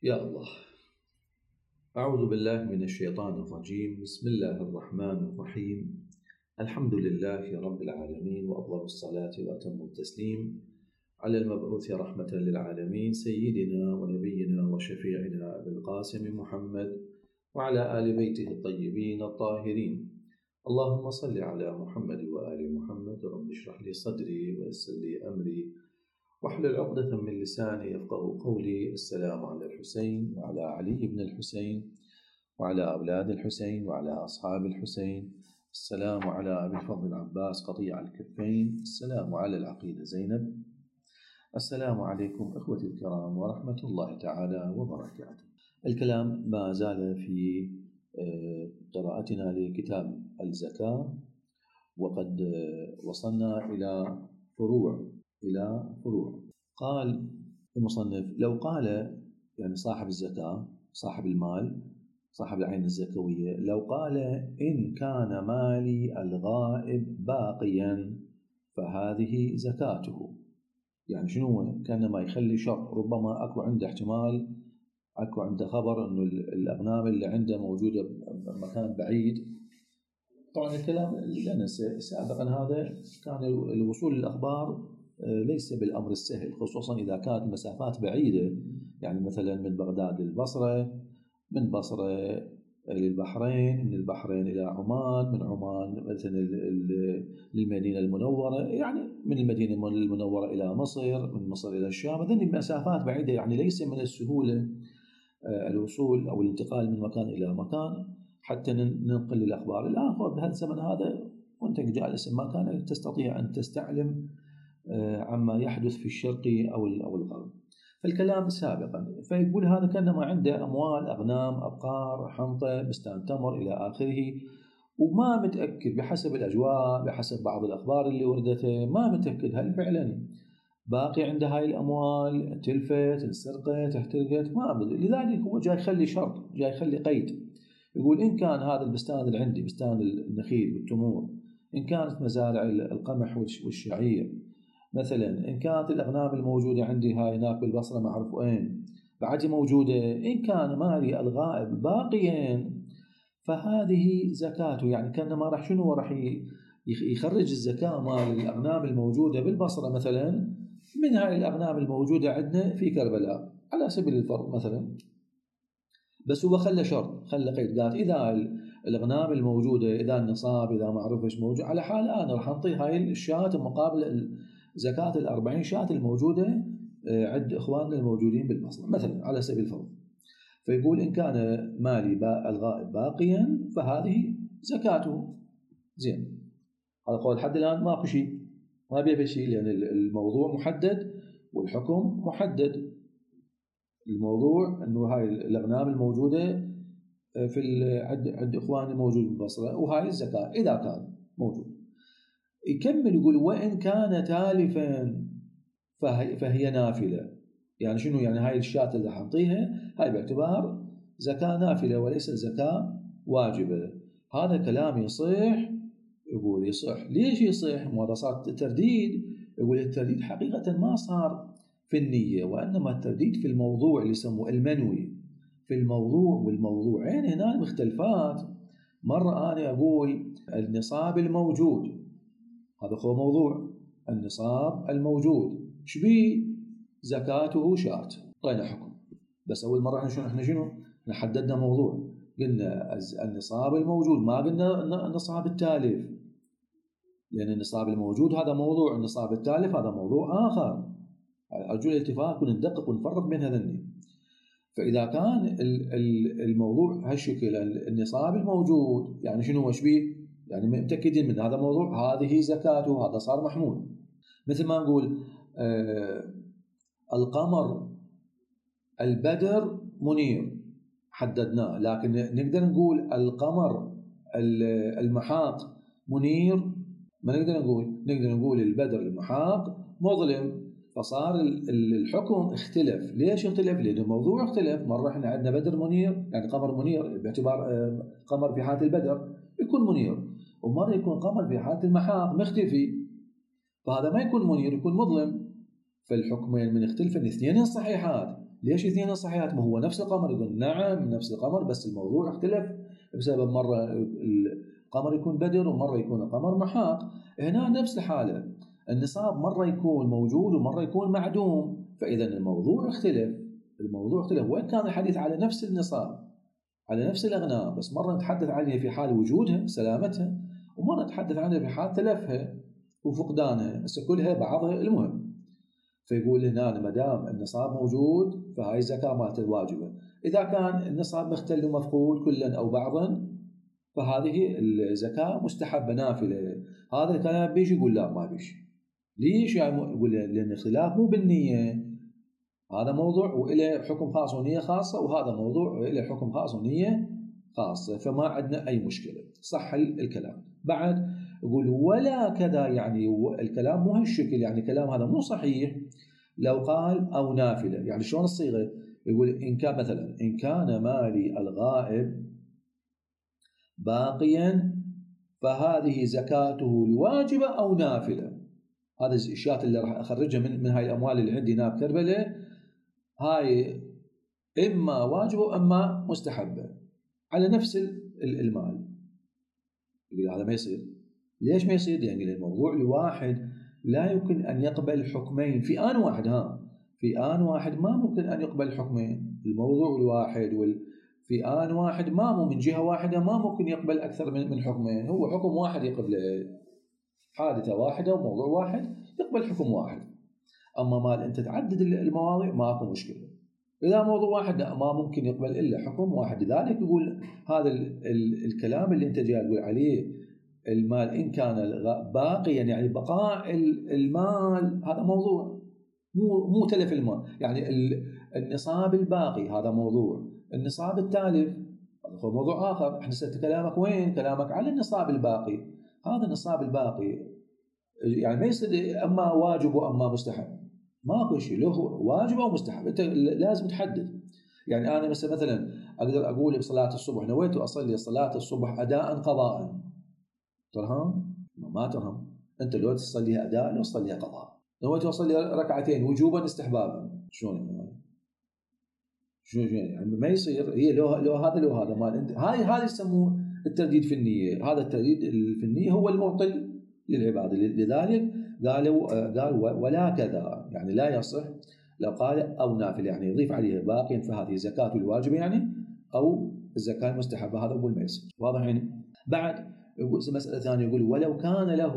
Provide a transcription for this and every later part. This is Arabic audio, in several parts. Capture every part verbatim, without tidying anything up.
يا الله. أعوذ بالله من الشيطان الرجيم. بسم الله الرحمن الرحيم. الحمد لله رب العالمين، وأفضل الصلاة وأتم التسليم على المبعوث رحمة للعالمين سيدنا ونبينا وشفيعنا أبي القاسم محمد وعلى آل بيته الطيبين الطاهرين. اللهم صل على محمد وآل محمد. رب اشرح لي صدري ويسر لي أمري واحلل عقدة من لساني يفقه قولي. السلام على الحسين وعلى علي بن الحسين وعلى أولاد الحسين وعلى أصحاب الحسين. السلام على أبي الفضل العباس قطيع الكفين. السلام على العقيدة زينب. السلام عليكم إخوتي الكرام ورحمة الله تعالى وبركاته. الكلام ما زال في قراءتنا لكتاب الزكاة، وقد وصلنا إلى فروع إلى فروع. قال المصنف: لو قال يعني صاحب الزكاة، صاحب المال، صاحب العين الزكوية، لو قال إن كان مالي الغائب باقيا فهذه زكاته. يعني شنو؟ كان ما يخلي شرط، ربما أكو عنده احتمال، أكو عنده خبر أنه الأغنام اللي عنده موجودة بمكان بعيد. طبعا الكلام لنا سابقا هذا كان الوصول للأخبار ليس بالأمر السهل، خصوصا إذا كانت مسافات بعيدة، يعني مثلا من بغداد للبصرة، من بصرة للبحرين، من البحرين إلى عمان، من عمان مثلا للمدينة المنورة، يعني من المدينة المنورة إلى مصر، من مصر إلى الشام. هذه مسافات بعيدة، يعني ليس من السهولة الوصول أو الانتقال من مكان إلى مكان حتى ننقل الأخبار. الآن هو بهذا الزمن هذا وأنت جالس بمكانك تستطيع أن تستعلم عما يحدث في الشرق أو أو الغرب. فالكلام سابقا، فيقول هذا كأنما عنده أموال، أغنام، أبقار، حنطة، بستان تمر إلى آخره، وما متأكد بحسب الأجواء، بحسب بعض الأخبار اللي وردته، ما متأكد هل فعلا باقي عنده هاي الأموال، تلفت، انسرقت، احترقت، ما أدري. لذلك هو جاي يخلي شرط، جاي يخلي قيد، يقول إن كان هذا البستان اللي عندي، بستان النخيل والتمور، إن كانت مزارع القمح والشعير مثلا، إن كانت الأغنام الموجودة عندي هاي هناك بالبصرة ما أعرف وين بعد موجودة، إن كان مالي الغائب باقيا فهذه زكاته. يعني كان ما راح شنو راح يخرج الزكاة مال الأغنام الموجودة بالبصرة مثلا من هاي الأغنام الموجودة عندنا في كربلاء على سبيل الفرض مثلا. بس هو خلى شرط، خلى قيد، قال إذا الأغنام الموجودة، إذا النصاب، إذا ما أعرف إيش موجود، على حال أنا راح أعطي هاي الشاة مقابل زكاة الأربعين شاة الموجودة عند إخواننا الموجودين بالبصرة مثلا على سبيل الفرض. فيقول إن كان مالي الغائب باقيا فهذه زكاته. زين، هذا قول حد الآن ماكو شيء، ما بيبي شيء، لأن الموضوع محدد والحكم محدد. الموضوع أنه هاي الأغنام الموجودة في عند عند إخواني موجود بالبصرة، وهاي الزكاة إذا كان موجود. يكمل يقول وإن كان تالفا فهي, فهي نافلة. يعني شنو؟ يعني هاي الشاة اللي حنطيها هاي باعتبار زكاة نافلة وليس زكاة واجبة. هذا كلام يصح؟ يقول يصح. ليش يصح؟ ما صار ترديد. يقول الترديد حقيقة ما صار في النية، وإنما الترديد في الموضوع اللي يسموه المنوي. في الموضوع والموضوعين هنا مختلفات. مرة أنا أقول النصاب الموجود، هذا هو موضوع النصاب الموجود، شبيه زكاته شاة، طينا حكم. بس أول مرة إحنا شنو إحنا شنو نحددنا موضوع، قلنا النصاب الموجود، ما قلنا النصاب التالف، لأن النصاب الموجود هذا موضوع، النصاب التالف هذا موضوع آخر. أرجو الاتفاق وندقق ونفرق بين هذين. فإذا كان الموضوع هالشكل، النصاب الموجود يعني شنو وشبيه، يعني متأكدين من هذا موضوع، هذه زكاته، هذا صار محمول. مثل ما نقول آه القمر البدر منير، حددناه، لكن نقدر نقول القمر المحاق منير؟ ما نقدر نقول. نقدر نقول البدر المحاق مظلم. فصار الحكم اختلف. ليش اختلف؟ لأن الموضوع اختلف. مرة احنا عندنا بدر منير، يعني قمر منير باعتبار قمر في حالة البدر يكون منير، ومرة يكون قمر في حالة المحاق مختفي، فهذا ما يكون منير، يكون مظلم. فالحكمين من اختلفن، اثنين صحيحات، ليش اثنين صحيحات؟ ما هو نفس القمر. يقول نعم نفس القمر، بس الموضوع اختلف بسبب مرة القمر يكون بدر ومرة يكون القمر محاق. هنا نفس الحالة، النصاب مرة يكون موجود ومرة يكون معدوم، فإذا الموضوع اختلف. الموضوع اختلف، وإن كان الحديث على نفس النصاب على نفس الأغنام، بس مرة نتحدث عنها في حال وجودها سلامتها، ومرة نتحدث عنها في حال تلفها وفقدانها، بس كلها بعضها المهم. فيقول هنا ما دام النصاب موجود فهاي الزكاة مالته الواجبة. إذا كان النصاب مختل ومفقود كلا أو بعضا فهذه الزكاة مستحبة نافلة. هذا الكلام بيجي يقول لا ما بيجي. ليش؟ يعني يقول لأن الاختلاف مو بالنية، هذا موضوع وإله حكم خاص ونية خاصة، وهذا موضوع وإله حكم خاص ونية خاصة، فما عندنا أي مشكلة. صح الكلام. بعد يقول ولا كذا، يعني الكلام مو هالشكل، يعني كلام هذا مو صحيح لو قال أو نافلة. يعني شلون الصيغة؟ يقول إن كان مثلا إن كان مالي الغائب باقيا فهذه زكاته الواجبة أو نافلة. هذه الأشياء اللي راح أخرجها من من هاي الأموال اللي عندي هنا بكربلاء، هاي إما واجبة أما مستحبة على نفس المال. يقول هذا ما يصير. ليش ما يصير؟ يعني الموضوع الواحد لا يمكن أن يقبل حكمين في آن واحد. ها في آن واحد ما ممكن أن يقبل حكمين. الموضوع الواحد وال في آن واحد ما مو من جهة واحدة ما ممكن يقبل أكثر من من حكمين. هو حكم واحد يقبل، حادثة واحدة وموضوع واحد يقبل حكم واحد. أما ما أنت تعدد المواضيع ماكو مشكلة. إذا موضوع واحد ما ممكن يقبل إلا حكم واحد. لذلك يقول هذا ال ال الكلام اللي أنت جاي تقول عليه المال إن كان باقيا، يعني بقاء المال، هذا موضوع مو مو تلف المال. يعني النصاب الباقي هذا موضوع، النصاب التالف هذا هو موضوع آخر. احنا سألت كلامك وين؟ كلامك على النصاب الباقي. هذا النصاب الباقي يعني ما يصير أما واجب وأما مستحب، ماكو شيء له واجب أو مستحب، أنت لازم تحدد. يعني أنا مثلا مثلا أقدر أقول بصلاة الصبح نويت أصلي صلاة الصبح أداء قضاء، ترهم؟ ما ترهم. أنت لو تصليها أداء لو تصليها قضاء. نويت أصلي ركعتين وجوبا استحبابا، شلون يعني؟ شلون يعني ما يصير. هي لو لو هذا لو هذا مال أنت، هاي هذا يسموه الترديد في النية. هذا الترديد في النية هو المبطل للعبادة. لذلك قالوا قال ولا كذا، يعني لا يصح لو قال أو نافل، يعني يضيف عليه باقيا فهذه زكاة الواجب يعني أو الزكاة المستحبة. هذا يقول ما يصير. واضح يعني؟ بعد يقول مسألة ثانية، يقول ولو كان له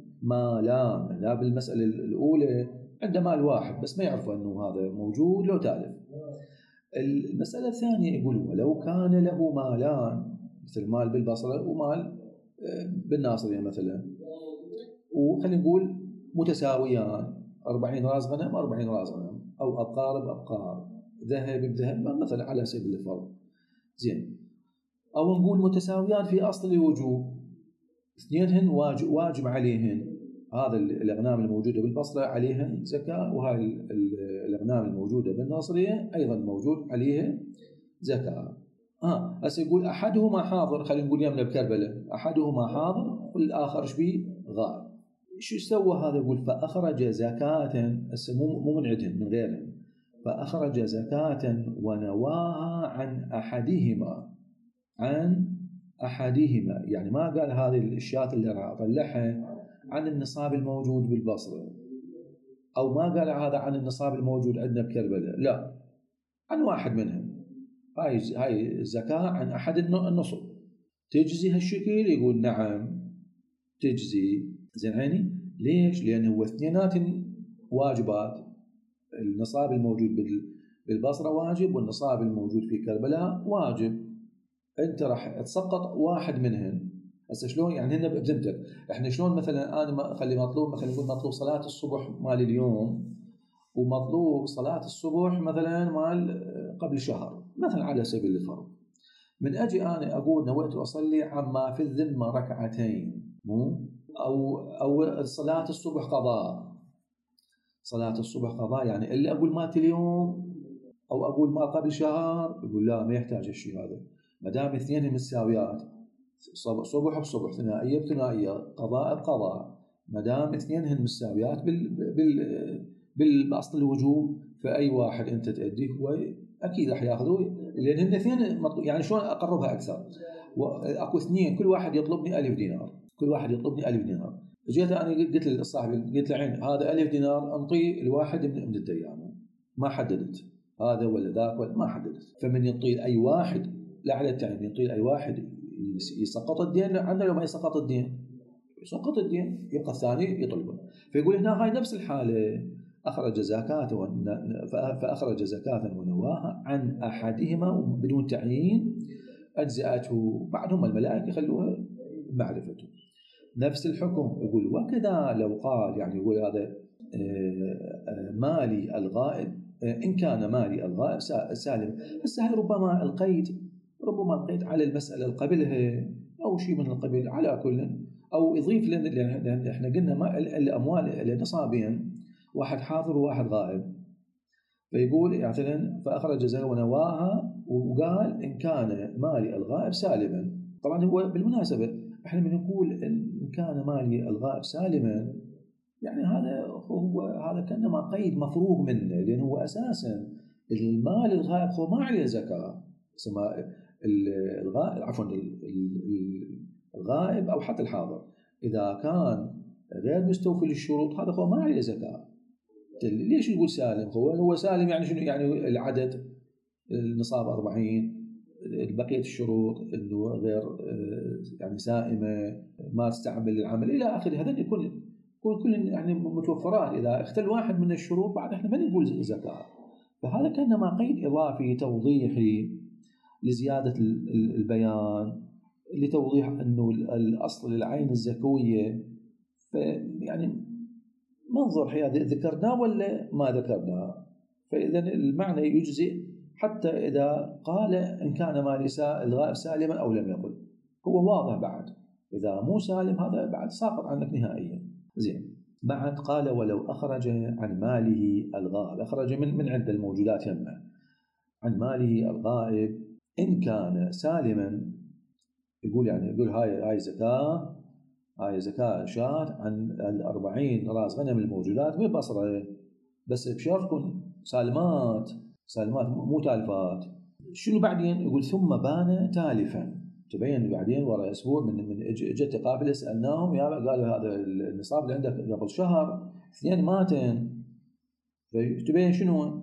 مالان. لا بالمسألة الأولى عنده مال واحد بس ما يعرفوا أنه هذا موجود لو تالف. المسألة الثانية يقول ولو كان له مالان، مثل مال بالبصرة ومال بالناصرية مثلا، وخلينا نقول متساويان، أربعين راس غنم أربعين راس غنم، أو أبقار بأبقار، ذهب بذهب مثلا على سبيل الفرض. زين. أو نقول متساويان في أصل الوجوب، اثنينهن واجب, واجب عليهن. هذا الأغنام الموجودة بالبصرة عليهن زكاة، وهاي الأغنام الموجودة بالناصرية أيضا موجود عليها زكاة. آه هسه يقول أحدهما حاضر، خلينا نقول يمنا بكربلاء، أحدهما حاضر والآخر شبيه غائب. شو سوى هذا؟ يقول فأخرج زكاة، هسه مو مو من عندهم من غيرهم، فأخرج زكاة ونواها عن أحدهما عن أحدهما. يعني ما قال هذه الأشياء اللي راح أطلعها عن النصاب الموجود بالبصرة، أو ما قال هذا عن النصاب الموجود عندنا بكربلاء، لا، عن واحد منهم. هاي هاي الزكاة عن أحد النصب. تجزي هالشكل؟ يقول نعم تجزي. زين عيني. ليش؟ لأنه هو اثنينات واجبات. النصاب الموجود بالبصرة واجب، والنصاب الموجود في كربلاء واجب. أنت راح تسقط واحد منهن. هسه شلون يعني؟ هن بذمتك احنا شلون مثلا انا خلي مطلوب مثلا نقول مطلوب صلاه الصبح مال اليوم، ومطلوب صلاه الصبح مثلا مال قبل شهر مثلا على سبيل الفرض، من اجي انا اقول نويت اصلي عما في الذمه ركعتين، مو او او صلاه الصبح قضاء، صلاه الصبح قضاء، يعني اللي اقول مات اليوم او اقول ما قبل شهر، يقول لا ما يحتاج الشيء هذا، ما دام اثنين متساويات، صبح بصبح، ثنائيه بثنائيه، قضاء بقضاء، ما دام اثنينهن متساويات بال بال بالاصل الوجوب، فأي واحد أنت تأديه هو أكيد راح يأخذوه، لأن هن اثنين يعني شلون أقربها أكثر؟ وأكو اثنين كل واحد يطلبني ألف دينار، كل واحد يطلبني ألف دينار. جيت أنا قلت للصاحب قلت له عين هذا ألف دينار أنطيه الواحد من الديانة، ما حددت هذا ولا ذاك ولا ما حددت. فمن يطيل أي واحد لا على التعيين، يطيل أي واحد يسقط الدين عندنا، لو ما يسقط الدين يسقط الدين يبقى الثاني يطلبه. فيقول هنا هاي نفس الحالة أخرج زكاة فأخرج زكاة ونواها عن أحدهما بدون تعيين أجزأته، بعضهم الملائكة يخلوها معرفته. نفس الحكم يقول وكذا لو قال، يعني يقول هذا مالي الغائب، إن كان مالي الغائب سالم. هسه ربما القيد ربما القيد على المسألة القبلها أو شيء من القبل على كل، أو يضيف لنا، لأن إحنا قلنا ما الأموال اللي نصابين واحد حاضر وواحد غائب. فيقول مثلا فأخرج زكاة ونواها وقال إن كان مالي الغائب سالما. طبعا هو بالمناسبة إحنا بنقول إن كان مالي الغائب سالما، يعني هذا هو هذا كأنما قيد مفروغ منه، لأنه هو أساسا المال الغائب هو ما عليه زكاة. اسمه الغائب عفوا الغائب أو حتى الحاضر إذا كان غير مستوفي للشروط هذا هو ما عليه زكاة. ليش نقول سالم؟ هو هو سالم يعني شنو؟ يعني العدد النصاب أربعين، بقية الشروط انه غير يعني سائمة، ما تستعمل للعمل الى اخره. هذا يكون يكون كل يعني متوفرات. اذا اختل واحد من الشروط بعد احنا ما نقول زكاة. فهذا كانما قيد اضافي توضيحي لزيادة البيان، لتوضيح انه الاصل للعين الزكوية. فيعني منظر هذا ذكرناه ولا ما ذكرناه. فاذا المعنى يجزئ حتى إذا قال إن كان مالي الغائب سالما أو لم يقل، هو واضح. بعد إذا مو سالم هذا بعد ساقط عنك نهائيا. زين. بعد قال ولو أخرج عن ماله الغائب، أخرج من من عند الموجودات يمه عن ماله الغائب إن كان سالما. يقول يعني يقول هاي هاي زكاة هاي زكاة شاة عن الأربعين رأس غنم الموجودات بالبصرة، بس بشرط تكون سالمات سالمات مو تالفات. شنو بعدين؟ يقول ثم بان تالفا. تبين بعدين ورا اسبوع من من اجت قافله سالناهم يا قالوا هذا النصاب اللي عندك قبل شهر اثنين ماتن. فتبين شنو؟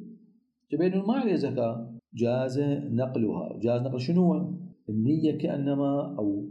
تبين ما عليه زكاه. جاز نقلها. جاز نقل شنو؟ النيه كانما او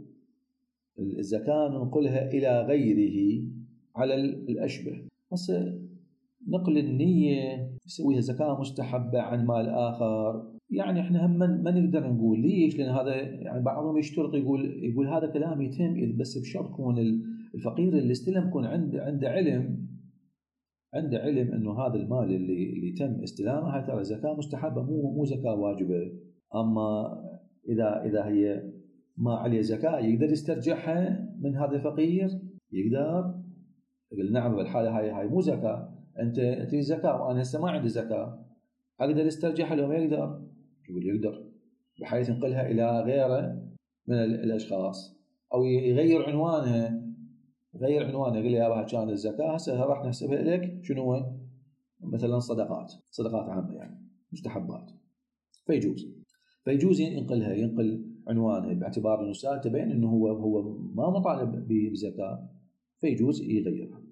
الزكاه ننقلها الى غيره على الاشبه. بس نقل النية يسويها زكاة مستحبة عن مال آخر، يعني احنا هم ما نقدر نقول ليش، لأن هذا يعني بعضهم يشترط يقول يقول هذا كلام يتم بس بشرط يكون الفقير اللي استلم يكون عنده عنده علم عنده علم إنه هذا المال اللي اللي تم استلامه هاي ترى زكاة مستحبة مو مو زكاة واجبة. أما إذا إذا هي ما عليه زكاة يقدر يسترجعها من هذا الفقير، يقدر يقول نعم بالحالة هاي هاي مو زكاة، أنت تريد زكاة وأنا هسه ما عندي زكاة، أقدر استرجعها لو ما يقدر؟ يقول يقدر، بحيث ينقلها إلى غيره من الأشخاص أو يغير عنوانها. يغير عنوانها يقول لي يا كان الزكاة هسه راح نحسبها لك شنو هو مثلا صدقات صدقات عامة يعني مستحبات. فيجوز فيجوز ينقلها ينقل عنوانها باعتبار انه سال تبين انه هو هو ما مطالب بزكاة، فيجوز يغيرها.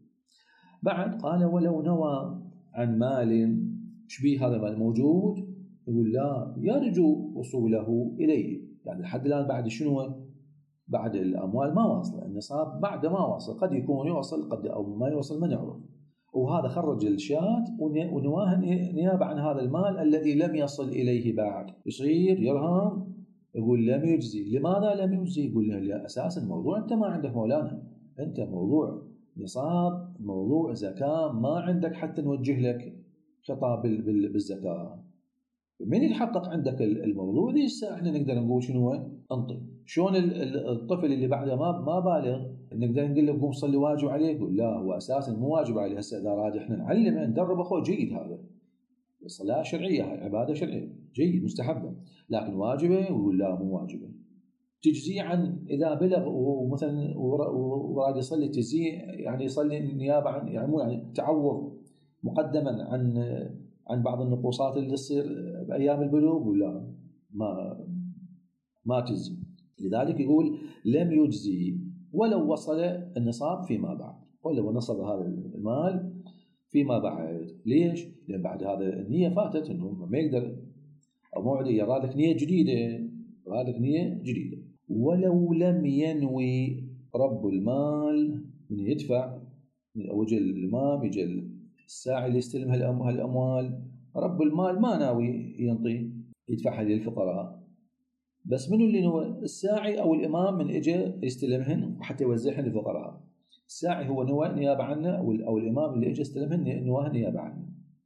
بعد قال ولو نوى عن مال شبيه هذا المال موجود، يقول لا يرجو وصوله إليه. يعني لحد الآن بعد شنو؟ بعد الأموال ما واصل النصاب، بعد ما واصل قد يكون يوصل قد أو ما يوصل ما نعرف. وهذا خرج الشاة ونواها نيابة عن هذا المال الذي لم يصل إليه بعد، يصير يرهن. يقول لم يجزي. لماذا لم يجزي؟ يقول له أساسا الموضوع أنت ما عندك مولانا، أنت موضوع نصاب موضوع زكاة ما عندك حتى نوجه لك خطاب بالزكاة. من يتحقق عندك الموضوع ذي هسه احنا نقدر نقول شنو انطي. شلون الطفل اللي بعده ما ما بالغ نقدر نقول له قوم صلي واجب عليه؟ يقول لا هو اساسا مو واجب عليه. هسه اذا راد احنا نعلمه ندرب اخوه جيد، هذا الصلاه شرعيه هاي عباده شرعيه جيد مستحبه، لكن واجبه يقول لا مو واجبه. تجزي عن اذا بلغ ومثلا وراد يصلي تجزي يعني يصلي نيابه عن يعني مو يعني تعوض مقدما عن عن بعض النقوصات اللي تصير بأيام البلوغ ولا ما ما تجزي. لذلك يقول لم يجزي ولو وصل النصاب فيما بعد، ولو نصب هذا المال فيما بعد. ليش؟ لأن بعد هذا النية فاتت، إنه ما يقدر أو موعد يراد لك نية جديدة، يراد لك نية جديدة. ولو لم ينوي رب المال من يدفع من وجه الإمام، يجي الساعي اللي يستلم هالأموال، رب المال ما ناوي ينطي يدفعها للفقراء، بس منو اللي نوى؟ الساعي أو الإمام من إجا يستلمهن حتى يوزعهن للفقراء. الساعي هو نوى نيابة عنه، أو الإمام اللي إجا يستلمهن نواه نيابة عنه.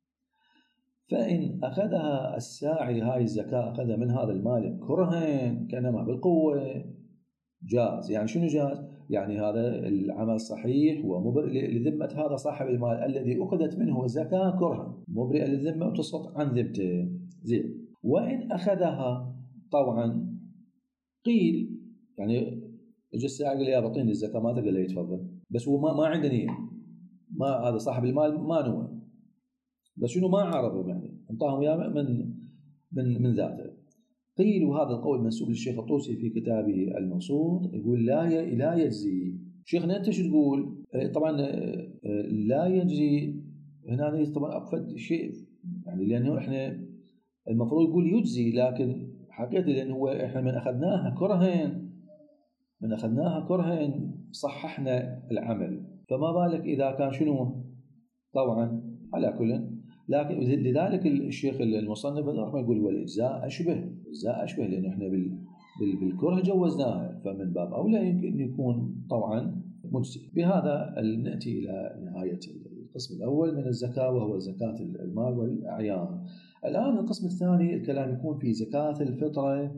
فإن أخذها الساعي هاي الزكاة، أخذها من هذا المال كرها كأنما بالقوة، جاز. يعني شنو جاز؟ يعني هذا العمل صحيح ومبرئ لذمة هذا صاحب المال الذي أخذت منه الزكاة كرها، مبرئ للذمة وتسقط عن ذمته. زين. وإن أخذها طوعا قيل، يعني اجى الساعي قال لي يا بطيني الزكاة، ما تقول لي يتفضل، بس هو ما ما عنده نية، ما هذا صاحب المال ما نوى، بس شنو ما عارضهم، يعني انطاهم اياه من من من ذاته. قيل، وهذا القول منسوب للشيخ الطوسي في كتابه الموصول، يقول لا لا يجزي. شيخنا انت شو تقول؟ طبعا لا يجزي هنا طبعا اقفد شيء، يعني لانه احنا المفروض يقول يجزي، لكن حقيقة لانه هو احنا من اخذناها كرهين من اخذناها كرهين صححنا العمل، فما بالك اذا كان شنو؟ طبعا على كل. لكن لذلك الشيخ المصنف رحمه يقول والاجزاء اشبه، الاجزاء اشبه لانه احنا بالكره جوزناها، فمن باب اولى يمكن يكون طبعا مجزي. بهذا ناتي الى نهايه القسم الاول من الزكاه، وهو زكاه المال والاعيان. الان القسم الثاني الكلام يكون في زكاه الفطره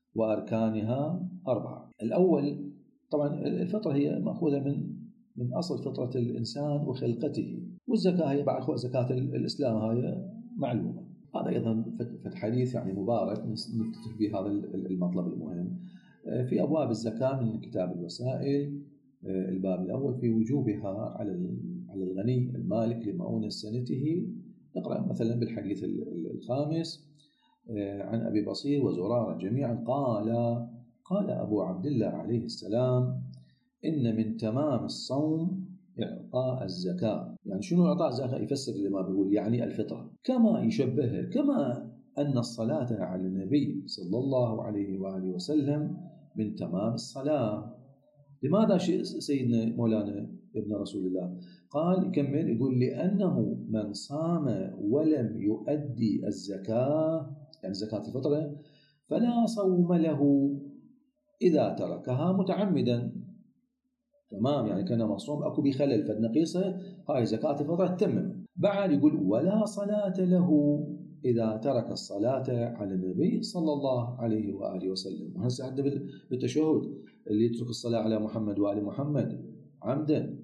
واركانها اربعه. الاول طبعا الفطره هي ماخوذه من من اصل فطره الانسان وخلقته، والزكاة هي بعد زكاة الإسلام، هاي معلومة. هذا أيضا في حديث يعني مبارك نفتتح به هذا المطلب المهم في أبواب الزكاة من كتاب الوسائل. الباب الأول في وجوبها على على الغني المالك لمؤونة سنته. نقرأ مثلا بالحديث الخامس عن أبي بصير وزرارة جميعا قال قال أبو عبد الله عليه السلام إن من تمام الصوم إعطاء الزكاة. يعني شنو إعطاء الزكاة؟ يفسر لما بيقول يعني الفطرة، كما يشبهه كما أن الصلاة على النبي صلى الله عليه وآله وسلم من تمام الصلاة. لماذا سيدنا مولانا ابن رسول الله قال يكمل يقول لأنه من صام ولم يؤدي الزكاة، يعني زكاة الفطرة، فلا صوم له إذا تركها متعمدا. تمام، يعني كان مصوم اكو بخلل فالنقيصه هاي زكاه الفطر تتمم. بعد يقول ولا صلاه له اذا ترك الصلاه على النبي صلى الله عليه واله وسلم. وهسه عندنا بالتشهد اللي يترك الصلاه على محمد وال محمد عمدا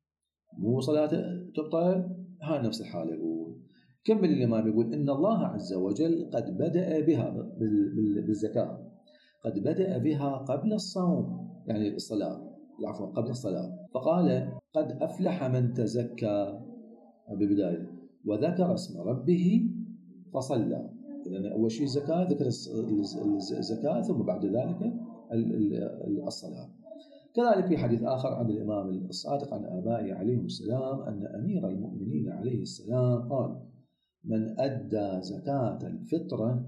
مو صلاته تبطل، هاي نفس الحاله. يقول كمل الامام يقول ان الله عز وجل قد بدأ بها بالزكاه، قد بدأ بها قبل الصوم، يعني الصلاه عفوا قبل الصلاة، فقال قد أفلح من تزكى ببداية وذكر اسم ربه فصلى. لأن أول شيء الزكاة، ذكر الزكاة ثم بعد ذلك الصلاة. كذلك في حديث آخر عن الإمام الصادق عن آبائه عليهم السلام أن أمير المؤمنين عليه السلام قال من أدى زكاة الفطرة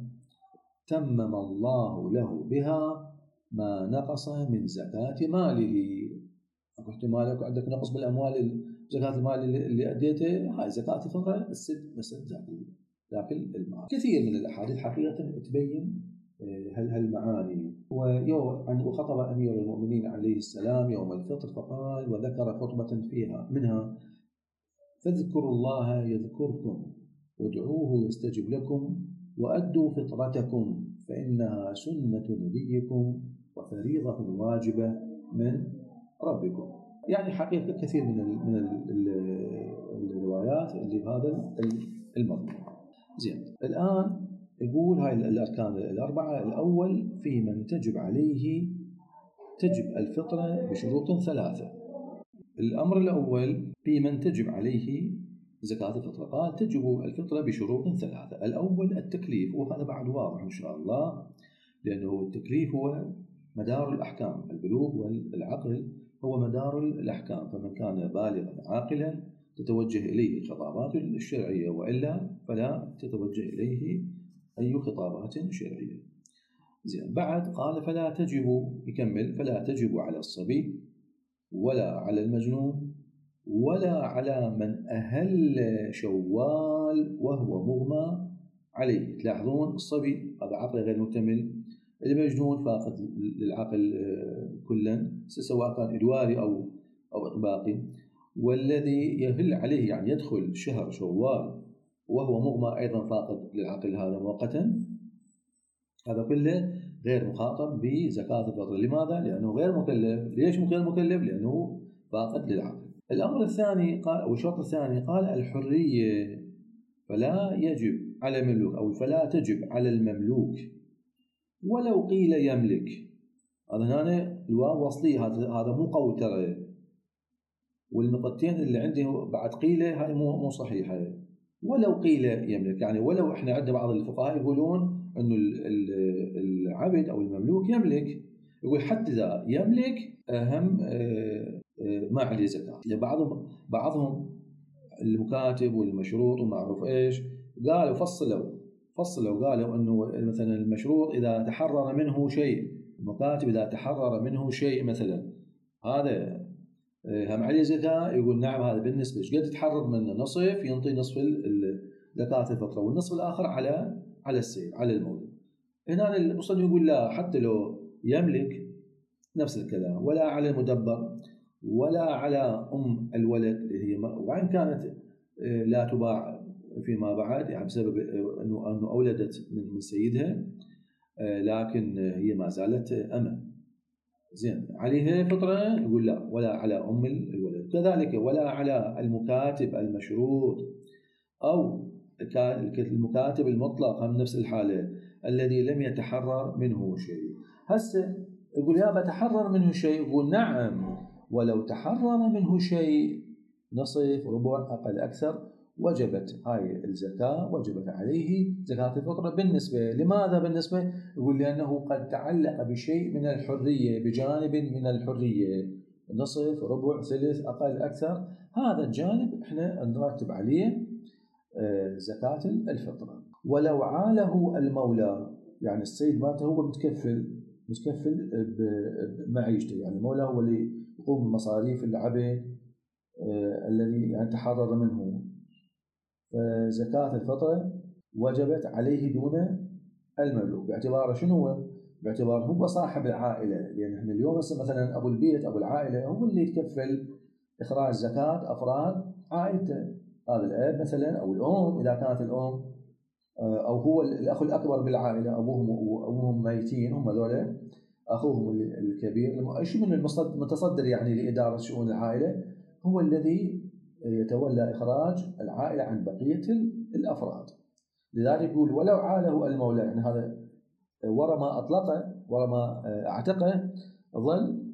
تمم الله له بها ما نقص من زكاة ماله. أخذت مالك وعندك نقص بالأموال، زكاة المال اللي أديته هاي زكاة الفطرة السد مسد ذاك المال. كثير من الأحاديث حقيقة تبين هل هالمعاني. وخطب أمير المؤمنين عليه السلام يوم الفطر فقال وذكر خطبة فيها منها فاذكروا الله يذكركم وادعوه يستجب لكم وأدوا فطرتكم فإنها سنة نبيكم وفريضة واجبة من ربكم. يعني حقيقة كثير من ال من ال الروايات اللي بهذا المضمون. زين، الآن يقول هاي الأركان الأربعة. الأول في من تجب عليه تجب الفطرة بشروط ثلاثة. الأمر الأول في من تجب عليه زكاة الفطرة؟ قال تجب الفطرة بشروط ثلاثة. الأول التكليف، وهذا بعد واضح إن شاء الله، لأنه التكليف هو مدار الأحكام، البلوغ والعقل هو مدار الأحكام، فمن كان بالغا عاقلا تتوجه إليه الخطابات الشرعية، وإلا فلا تتوجه إليه أي خطابات شرعية. زين. بعد قال فلا تجب، يكمل، فلا تجب على الصبي ولا على المجنون ولا على من أهل شوال وهو مغمى عليه. تلاحظون الصبي هذا عقله غير مكتمل، المجنون فاقد للعقل كلا سواء كان إدواري أو أو إطباقي، والذي يهل عليه يعني يدخل شهر شوال وهو مغمى أيضا فاقد للعقل هذا مؤقتا، هذا كله غير مخاطب بزكاة الفطر. لماذا؟ لأنه غير مكلف. ليش غير مكلف؟ لأنه فاقد للعقل. الأمر الثاني قال، أو الشرط الثاني قال الحرية، فلا يجب على المملوك أو فلا تجب على المملوك ولو قيل يملك. هذا هنا الواو وصلية، هذا هذا مو قول ترى، والنقطتين اللي عندي بعد قيله هاي مو مو صحيحة. ولو قيل يملك يعني ولو احنا عندنا بعض الفقهاء يقولون انه العبد او المملوك يملك، يقول حتى اذا يملك اهم ما عليه زكاة. بعضهم بعضهم المكاتب والمشروط ومعروف ايش قالوا فصلوا فصلوا قالوا انه مثلا المشروط اذا تحرر منه شيء، المكاتب اذا تحرر منه شيء مثلا هذا هم عليه زكاة. يقول نعم هذا بالنسبة ايش قد تحرر منه نصف ينطي نصف زكاة الفطرة، والنصف الآخر على على السيد على المولد. هنا المصنف يقول لا، حتى لو يملك نفس الكلام، ولا على المدبر ولا على أم الولد اللي هي، وإن كانت لا تباع فيما بعد يعني بسبب أنه أنه أولدت من سيدها، لكن هي ما زالت أمة. زين، عليها فطرة يقول لا، ولا على أم الولد. كذلك ولا على المكاتب المشروط أو المكاتب المطلق هم نفس الحالة الذي لم يتحرر منه شيء. هسه يقول يا بتحرر منه شيء، يقول نعم ولو تحرر منه شيء نصف ربع أقل أكثر وجبت هاي الزكاة، وجبت عليه زكاة الفطرة. بالنسبة لماذا بالنسبة؟ يقول لأنه قد تعلق بشيء من الحرية، بجانب من الحرية، نصف ربع ثلث أقل أكثر، هذا الجانب احنا نرتب عليه زكاة الفطرة. ولو عاله المولى يعني السيد ماته هو متكفل متكفل بمعيشته، يعني المولى هو اللي يقوم بمصاريف العبد الذي يعني تحرر منه، فزكاة الفطرة وجبت عليه دون المملوك. باعتباره شنو هو؟ باعتباره هو صاحب العائلة، لأن احنا اليوم مثلا أبو البيت أبو العائلة هو اللي يتكفل إخراج زكاة أفراد عائلته، هذا الأب مثلا أو الأم إذا كانت الأم، أو هو الأخ الأكبر بالعائلة، أبوهم وأبوهم ميتين، هم ذولا أخوهم الكبير ايش من المتصدر يعني لإدارة شؤون العائلة، هو الذي يتولى إخراج العائلة عن بقية الأفراد. لذلك يقول ولو عاله المولى، يعني هذا ورا ما أطلقه ورا ما أعتقه ظل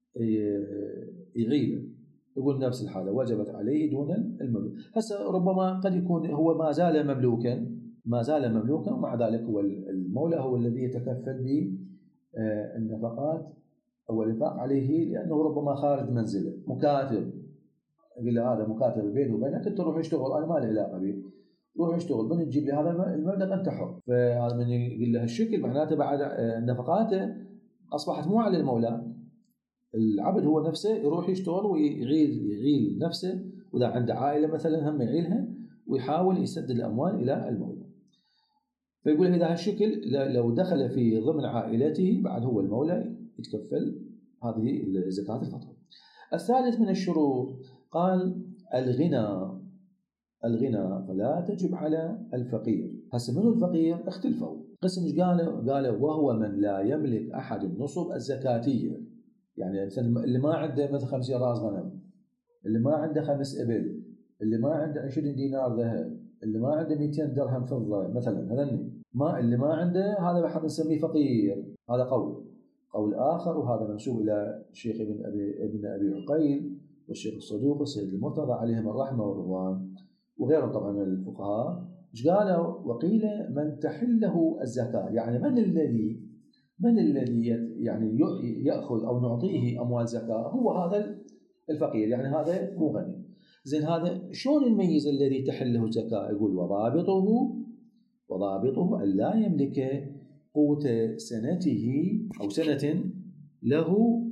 يعيله، يقول نفس الحالة وجبت عليه دون المملوك. هسه ربما قد يكون هو ما زال مملوكا ما زال مملوكا ومع ذلك هو المولى هو الذي يتكفل بالنفقات أو الإنفاق عليه، لأنه ربما خارج منزله مكاتب، يقول له هذا مكاتب بينه وبينك، أنت روح اشتغل أنا ما لي علاقة به، روح اشتغل من تجيب لي هذا المبلغ أنت حر. فهذا من يقول له هالشكل معناته بعد نفقاته أصبحت مو على المولى، العبد هو نفسه يروح يشتغل ويعيل يعيل نفسه، وإذا عنده عائلة مثلا هم يعيلها ويحاول يسدد الأموال إلى المولى. فيقول إذا هالشكل لو دخل في ضمن عائلته بعد هو المولى يتكفل هذه زكاة الفطر. الثالث من الشروط قال الغنى الغنى فلا تجب على الفقير. هسه منو الفقير؟ اختلفوا قسم ايش قالوا؟ قالوا وهو من لا يملك أحد النصب الزكاتية، يعني اللي ما عنده مثل خمسين راس غنم، اللي ما عنده خمس إبل، اللي ما عنده عشرين دينار ذهب، اللي ما عنده مئتين درهم فضة مثلا، هذني ما اللي ما عنده هذا راح نسميه فقير. هذا قول قول آخر، وهذا منسوب إلى الشيخ ابن أبي ابن أبي عقيل والشيخ الصدوق والسيد المرتضى عليهم الرحمة والرضوان. وغيرهم طبعا من الفقهاء ايش قالوا؟ وقيل من تحله الزكاة، يعني من الذي من الذي يعني يأخذ أو نعطيه أموال زكاة؟ هو هذا الفقير، يعني هذا مو غني. زين هذا شلون نميز الذي تحله الزكاة؟ يقول وضابطه وضابطه أن لا يملك قوت سنته أو سنة له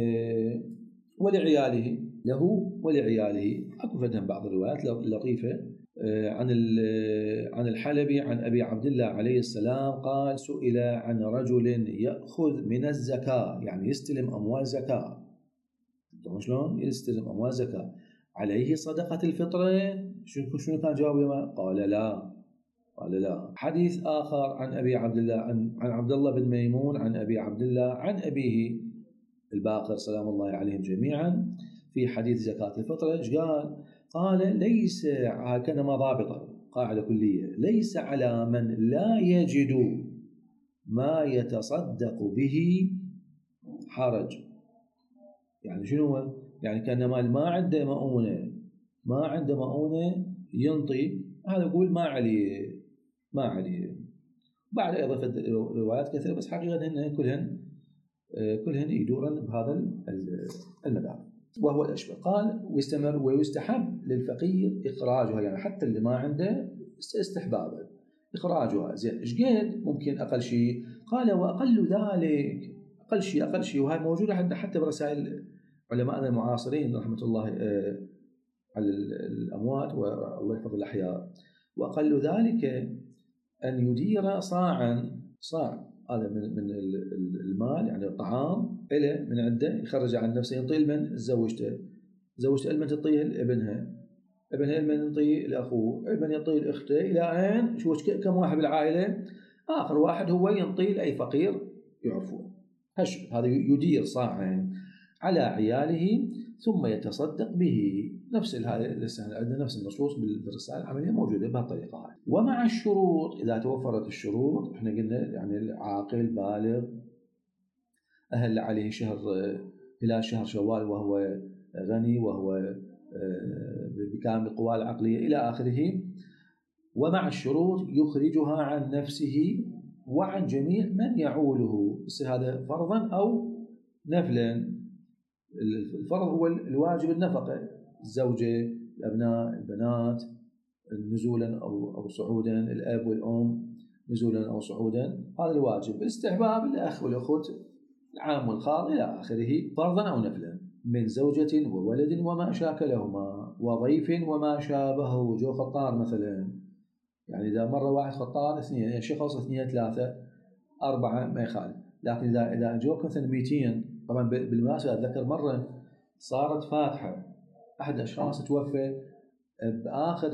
ولعياله له ولعياله. أكو فدهم بعض الروايات لطيفة عن عن الحلبي عن أبي عبد الله عليه السلام قال سئل عن رجل يأخذ من الزكاة، يعني يستلم أموال زكاة. شلون يستلم أموال زكاة؟ عليه صدقة الفطرة؟ شنو شنو كان جوابه؟ قال لا قال لا. حديث آخر عن أبي عبد الله عن عن عبد الله بن ميمون عن أبي عبد الله عن أبيه الباقر سلام الله عليهم جميعا في حديث زكاة الفطرة ايش قال؟ قال ليس هكذا ما ضابطه، قاعدة كلية، ليس على من لا يجد ما يتصدق به حرج. يعني شنو؟ يعني كان مال ما عنده مؤونة ما عنده مؤونة ينطي، هذا يقول ما عليه ما عليه. بعد إضافة روايات كثيرة، بس حقيقة إن كلهن كلهن يدورن بهذا المدار وهو الأشبه. قال ويستمر ويستحب للفقير إخراجها، يعني حتى اللي ما عنده استحبابا إخراجها. زين إيش قد ممكن أقل شيء؟ قال وأقل ذلك أقل شيء أقل شيء وهي موجودة حتى حتى برسائل علماءنا المعاصرين رحمة الله على الأموات والله يحفظ الأحياء. وأقل ذلك أن يدير صاعا صاع هذا من من المال، يعني الطعام إله من عنده يخرج عن نفسه ينطيه لمن؟ زوجته زوجته لمن تعطيه لابنها، ابنها لمن ينطيه لأخوه، ابن ينطيه لأخته، إلى أين شو كم واحد بالعائلة، آخر واحد هو ينطيه لأي فقير يعرفه. هش هذا يدير صاعا على عياله ثم يتصدق به. نفس هذا عندنا نفس النصوص بالرسالة العملية موجودة بهالطريقة هاي. ومع الشروط إذا توفرت الشروط، احنا قلنا يعني العاقل بالغ أهل عليه شهر هلال شهر شوال وهو غني وهو بكامل القوى العقلية إلى آخره. ومع الشروط يخرجها عن نفسه وعن جميع من يعوله، هذا فرضا أو نفلا. الفرض هو الواجب النفقة، الزوجة، الأبناء، البنات نزولا أو أو صعودا، الأب والأم نزولا أو صعودا، هذا الواجب. الاستحباب الأخ والأخت العام والخال إلى آخره، فرضا أو نفلا. من زوجة وولد وما شاكلهما وضيف وما شابهه. جو خطار مثلا، يعني إذا مرة واحد خطار اثنين شخص اثنين ثلاثة أربعة ما يخالف، لكن إذا إذا جوك مثلا مئتين. طبعا بالمناسبة أتذكر مرة صارت فاتحة أحد الأشخاص توفى بآخر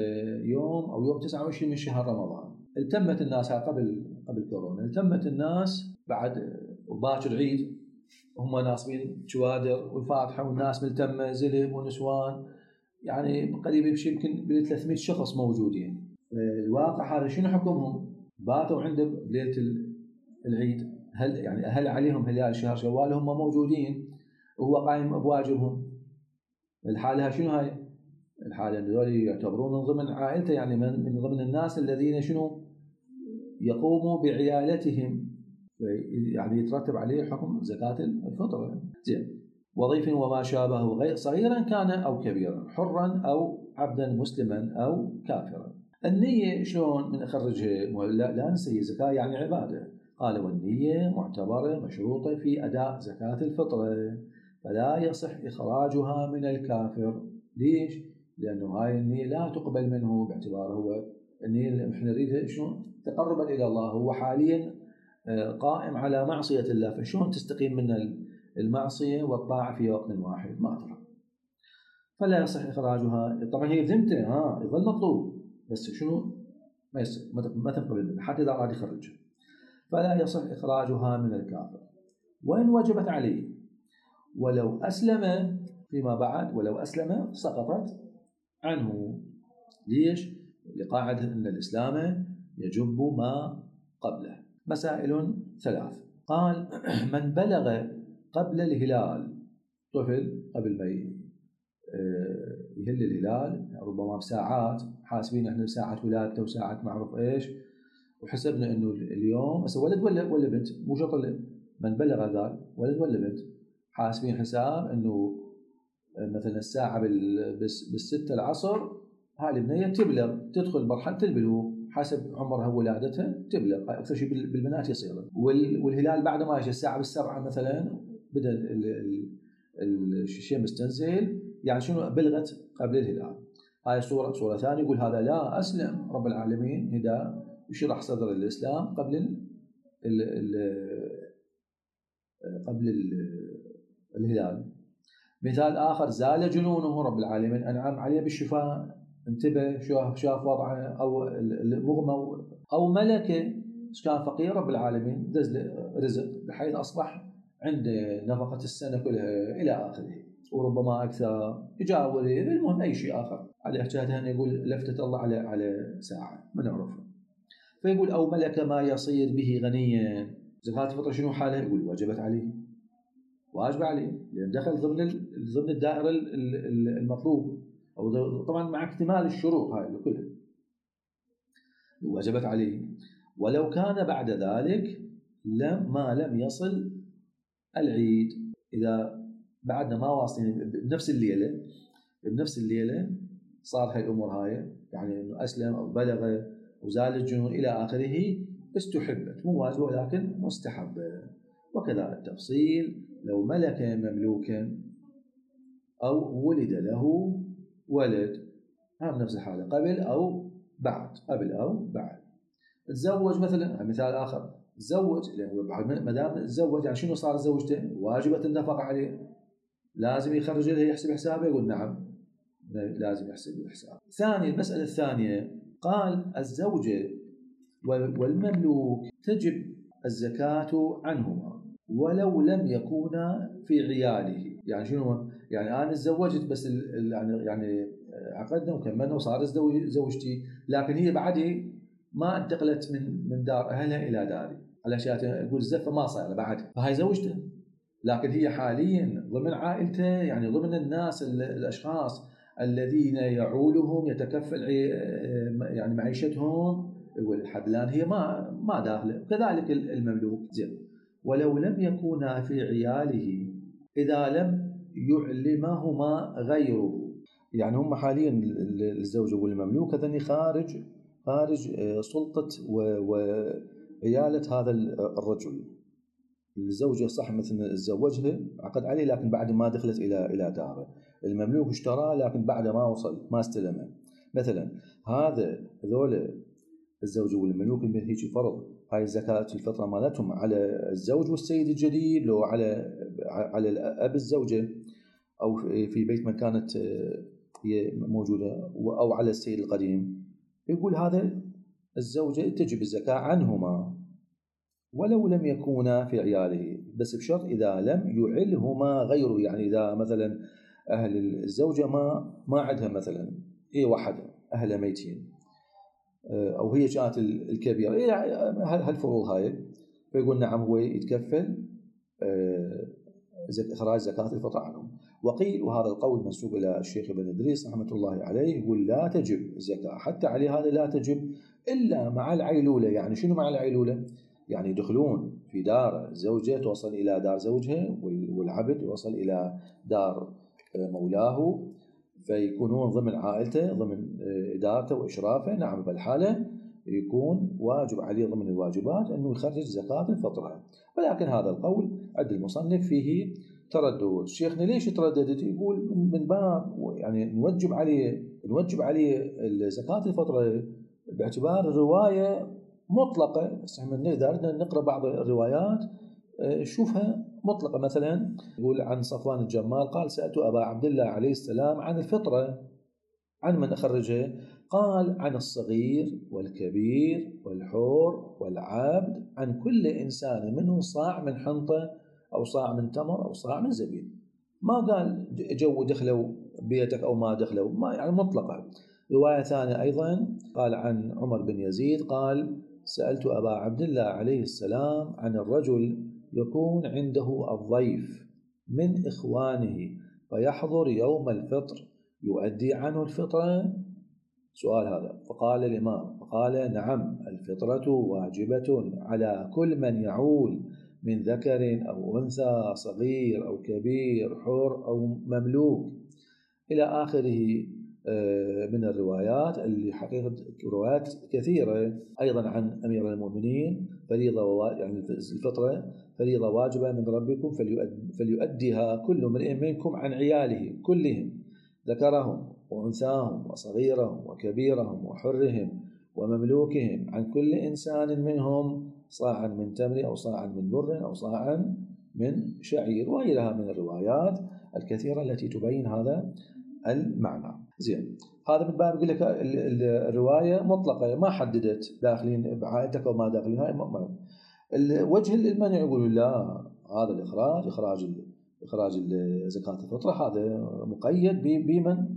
يوم أو يوم تسعة وعشرين من شهر رمضان. التمت الناس قبل قبل كورونا، التمت الناس بعد وباكر العيد هم ناصبين شوادر والفاتحة والناس ملتمة زلم ونسوان، يعني قريب يمشي يمكن ب ثلاثمئة شخص موجودين. الواقع هذا شنو حكمهم؟ باتوا عنده بليلة العيد، هل يعني هل عليهم هلال شهر شوال هم موجودين وهو قائم بواجبهم؟ الحالة شنو هاي؟ الحالة ان هذول يعتبرون من ضمن عائلته، يعني من من ضمن الناس الذين شنو يقوموا بعيالتهم، يعني يترتب عليه حكم زكاة الفطر. زين. وضيف وما شابه غير صغيرا كان أو كبيرا، حرا أو عبدا مسلما أو كافرا. النية شلون من أخرجها؟ لا, لا نسي زكاة يعني عبادة. قال والنية معتبرة مشروطة في أداء زكاة الفطرة، فلا يصح إخراجها من الكافر. ليش؟ لأنه هاي النية لا تقبل منه باعتباره هو النية اللي احنا نريدها شلون تقربا إلى الله، هو حاليا قائم على معصية الله، فشلون تستقيم من المعصية والطاعة في وقت واحد؟ ما أدرى. فلا يصح إخراجها. طبعا هي ذمته ها يظل مطلوب، بس شنو ما يصير ما تنقبل منه حتى إذا أراد يخرجها. فلا يصح إخراجها من الكافر وإن وجبت عليه، ولو أسلم فيما بعد ولو أسلم سقطت عنه. ليش؟ لقاعدة أن الإسلام يجب ما قبله. مسائل ثلاث. قال من بلغ قبل الهلال، طفل قبل ما يهل الهلال ربما بساعات، حاسبين احنا ساعة ولادته وساعة معروف ايش، وحسبنا انه اليوم هسه ولد ولا ولا بنت، مو شرط من بلغ قال ولد ولا بنت، حاسبين حساب انه مثلا الساعة بالستة العصر هاي البنية تبلغ تدخل مرحلة البلوغ حسب عمرها وولادتها تبلغ، اكثر شيء بالبنات يصير. والهلال بعد ما يجي الساعة بالسبعة مثلا بدا الشمس تنزل، يعني شنو بلغت قبل الهلال. هاي صورة صورة ثانية يقول هذا لا أسلم رب العالمين هدا يشرح صدر الإسلام قبل ال ال ال قبل ال الهلال. مثال آخر زال جنونه رب العالمين أنعم عليه بالشفاء، انتبه شاف شاف وضعه، أو المغمى أو ملكة كان فقير رب العالمين دز رزق بحيث أصبح عنده نفقة السنة كلها إلى آخره، وربما أكثر يجاوره، المهم أي شيء آخر. على احتاجها يقول لفتة الله على على ساعة ما نعرفها. فيقول أو ملك ما يصير به غنيا، زكاة الفطر شنو حاله؟ يقول وجبت عليه، واجب عليه لأن دخل ضمن ضمن الدائرة المطلوب، أو طبعا مع اكتمال الشروط هاي كلها وجبت عليه. ولو كان بعد ذلك لم ما لم يصل العيد، إذا بعدنا ما واصلين بنفس الليلة بنفس الليلة صار هاي الأمور هاي، يعني إنه أسلم أو بلغ وزال الجنون إلى آخره، استحبت مو واجبة ولكن مستحبة. وكذا التفصيل لو ملك مملوكا أو ولد له ولد، هم نفس الحالة قبل أو بعد، قبل أو بعد. تزوج مثلا، مثال آخر تزوج ما دام تزوج يعني شنو صار زوجته؟ واجبة النفقة عليه، لازم يخرج لها يحسب حسابه، يقول نعم لازم يحسب حسابه. ثاني المسألة الثانية قال الزوجة والمملوك تجب الزكاة عنهما ولو لم يكونا في عياله. يعني شنو؟ يعني أنا تزوجت بس يعني يعني عقدنا وكملنا وصار زوجتي، لكن هي بعدي ما انتقلت من من دار أهلها إلى داري، على شيء يقول الزفة ما صار بعد، فهي زوجته، لكن هي حاليا ضمن عائلته، يعني ضمن الناس الأشخاص الذين يعولهم يتكفل يعني معيشتهم، يقول لحد الآن هي ما ما داخله. كذلك المملوك زين ولو لم يكونا في عياله إذا لم يعلمهما غيره، يعني هم حاليا الزوج والمملوك هذني خارج خارج سلطة وعيالة هذا الرجل. الزوجة صح مثل تزوجها عقد عليه لكن بعد ما دخلت إلى إلى داره، المملوك اشتراه لكن بعد ما وصل ما استلمه. مثلا هذا هذول الزوج والمملوك هيك فرض هاي زكاة الفطرة مالتهم على الزوج والسيد الجديد، لو على على الأب الزوجة أو في بيت ما كانت هي موجودة، أو على السيد القديم. يقول هذا الزوجة تجب الزكاة عنهما ولو لم يكونا في عياله، بس بشرط إذا لم يعلهما غيره. يعني إذا مثلا أهل الزوجة ما ما عندها مثلا هي واحدة أهل ميتين، أو هي كانت الكبيرة، إيه هالفروض هاي، فيقول نعم هو يتكفل إخراج زكاة الفطر عنهم. وقيل وهذا القول منسوب إلى الشيخ ابن إدريس رحمة الله عليه، يقول لا تجب الزكاة حتى عليه هذا لا تجب إلا مع العيلولة. يعني شنو مع العيلولة؟ يعني يدخلون في دار زوجة توصل إلى دار زوجها، والعبد يوصل إلى دار مولاه، فيكونون ضمن عائلته ضمن إدارته وإشرافه. نعم بالحالة يكون واجب عليه ضمن الواجبات أنه يخرج زكاة الفطرة. ولكن هذا القول عند المصنف فيه تردد. شيخنا ليش ترددت؟ يقول من باب يعني نوجب عليه نوجب عليه زكاة الفطرة باعتبار الرواية مطلقة، بس احنا إذا نقرأ بعض الروايات شوفها مطلقة. مثلا يقول عن صفوان الجمال قال سألت أبا عبد الله عليه السلام عن الفطرة، عن من أخرجها؟ قال عن الصغير والكبير والحور والعبد، عن كل إنسان منه صاع من حنطة أو صاع من تمر أو صاع من زبيب. ما قال جو دخلوا بيتك أو ما دخلوا، ما يعني مطلقة. رواية ثانية أيضا قال عن عمر بن يزيد قال سألت أبا عبد الله عليه السلام عن الرجل يكون عنده الضيف من إخوانه فيحضر يوم الفطر يؤدي عنه الفطرة؟ سؤال هذا. فقال الإمام فقال نعم، الفطرة واجبة على كل من يعول من ذكر أو أنثى، صغير أو كبير، حر أو مملوك، إلى آخره من الروايات اللي حقيقة روايات كثيرة أيضا عن أمير المؤمنين. فريضة يعني الفطرة فريضة واجبة من ربكم فليؤديها كل امرئ منكم عن عياله كلهم، ذكرهم وأنثاهم وصغيرهم وكبيرهم وحرهم ومملوكهم، عن كل إنسان منهم صاعا من تمر أو صاعا من بر أو صاعا من شعير، وغيرها من الروايات الكثيرة التي تبين هذا المعنى. زين، هذا من باب يقول لك الرواية مطلقة ما حددت داخلين بعائلتك وما داخلين. هاي الوجه المنع يقول لا، هذا الإخراج إخراج إخراج زكاة الفطرة هذا مقيد بمن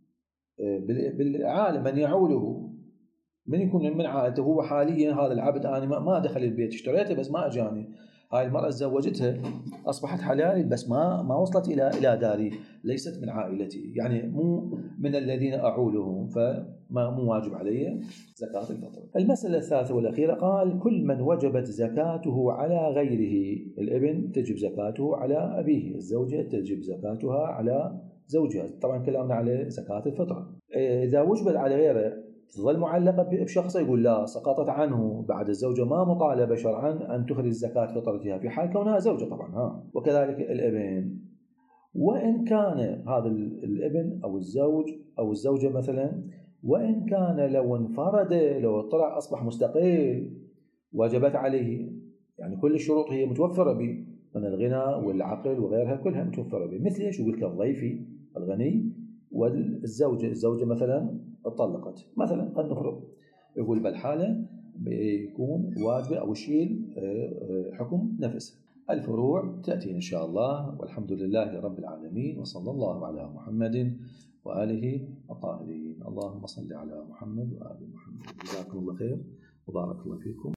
بالعالم من يعوله، من يكون من عائلته. هو حاليا هذا العبد أنا ما دخل البيت، اشتريته بس ما أجاني، هاي المرأة تزوجتها أصبحت حلال بس ما ما وصلت إلى إلى داري، ليست من عائلتي، يعني مو من الذين أعولهم، فما مو واجب علي زكاة الفطر. المسألة الثالثة والأخيرة قال كل من وجبت زكاته على غيره، الابن تجب زكاته على أبيه، الزوجة تجب زكاتها على زوجها، طبعا كلامنا على زكاة الفطر. إذا وجبت على غيره تظل معلقة بشخص، يقول لا سقطت عنه بعد الزوجة، ما مطالبة شرعا أن تخرج زكاة فطرتها في حال كونها زوجة طبعا. ها وكذلك الابن، وإن كان هذا الابن أو الزوج أو الزوجة مثلا، وإن كان لو انفرد لو طلع أصبح مستقل وجبت عليه، يعني كل الشروط هي متوفرة به من الغنى والعقل وغيرها كلها متوفرة به. مثل ايش؟ يقول كالضيف الغني والزوجة الزوجة مثلا اتطلقت مثلا، قد نفرض، يقول بالحالة بيكون واجب أو يشيل حكم نفسه. الفروع تأتي إن شاء الله، والحمد لله رب العالمين، وصلى الله على محمد وآله الطاهرين. اللهم صل على محمد وآل محمد. جزاكم الله خير وبارك الله فيكم.